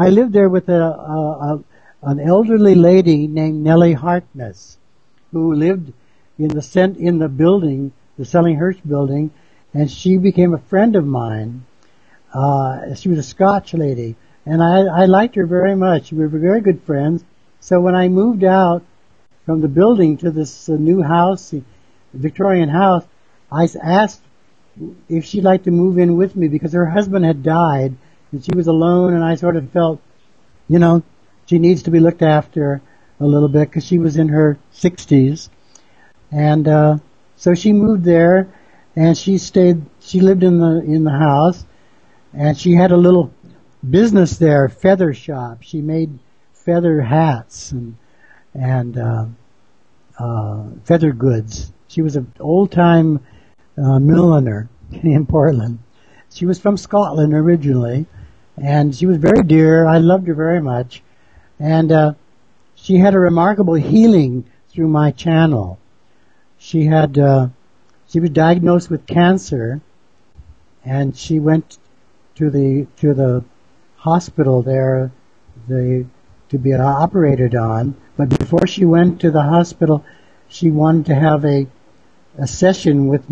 S2: an elderly lady named Nellie Harkness, who lived in the building, the Sellinghurst building, and she became a friend of mine. She was a Scotch lady, and I liked her very much. We were very good friends. So when I moved out from the building to this new house, the Victorian house, I asked if she'd like to move in with me because her husband had died and she was alone, and I sort of felt, she needs to be looked after a little bit because she was in her 60s. And so she moved there, and she lived in the house, and she had a little business there, feather shop. She made feather hats, and feather goods. She was an old-time milliner in Portland. She was from Scotland originally, and she was very dear. I loved her very much, and she had a remarkable healing through my channel. She was diagnosed with cancer, and she went to the hospital there to be operated on. But before she went to the hospital, she wanted to have a session with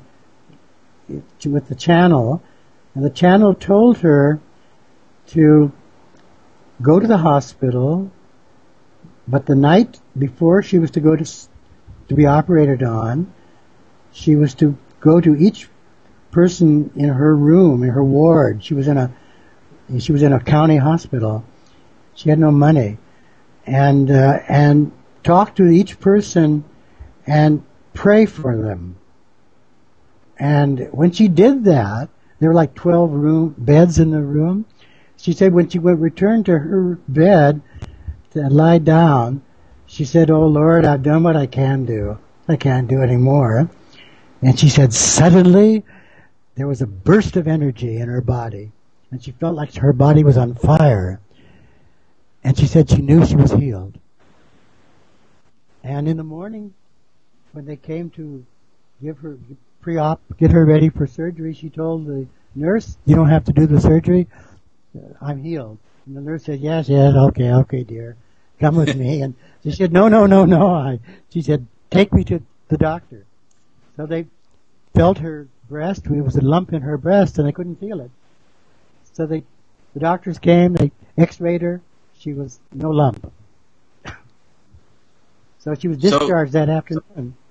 S2: the channel, and the channel told her to go to the hospital, but the night before she was to go to be operated on, she was to go to each person in her room, in her ward. She was in a county hospital. She had no money, and talk to each person and pray for them. And when she did that, there were like 12 beds in the room. She said when she returned to her bed to lie down, she said, "Oh Lord, I've done what I can do. I can't do anymore." And she said suddenly there was a burst of energy in her body, and she felt like her body was on fire. And she said she knew she was healed. And in the morning, when they came to give her pre-op, get her ready for surgery, she told the nurse, "You don't have to do the surgery. I'm healed." And the nurse said, yes, okay, dear. Come with me. And she said, no. She said, "Take me to the doctor." So they felt her breast. It was a lump in her breast, and they couldn't feel it. So the doctors came, they x-rayed her. She was no lump. So she was discharged that afternoon.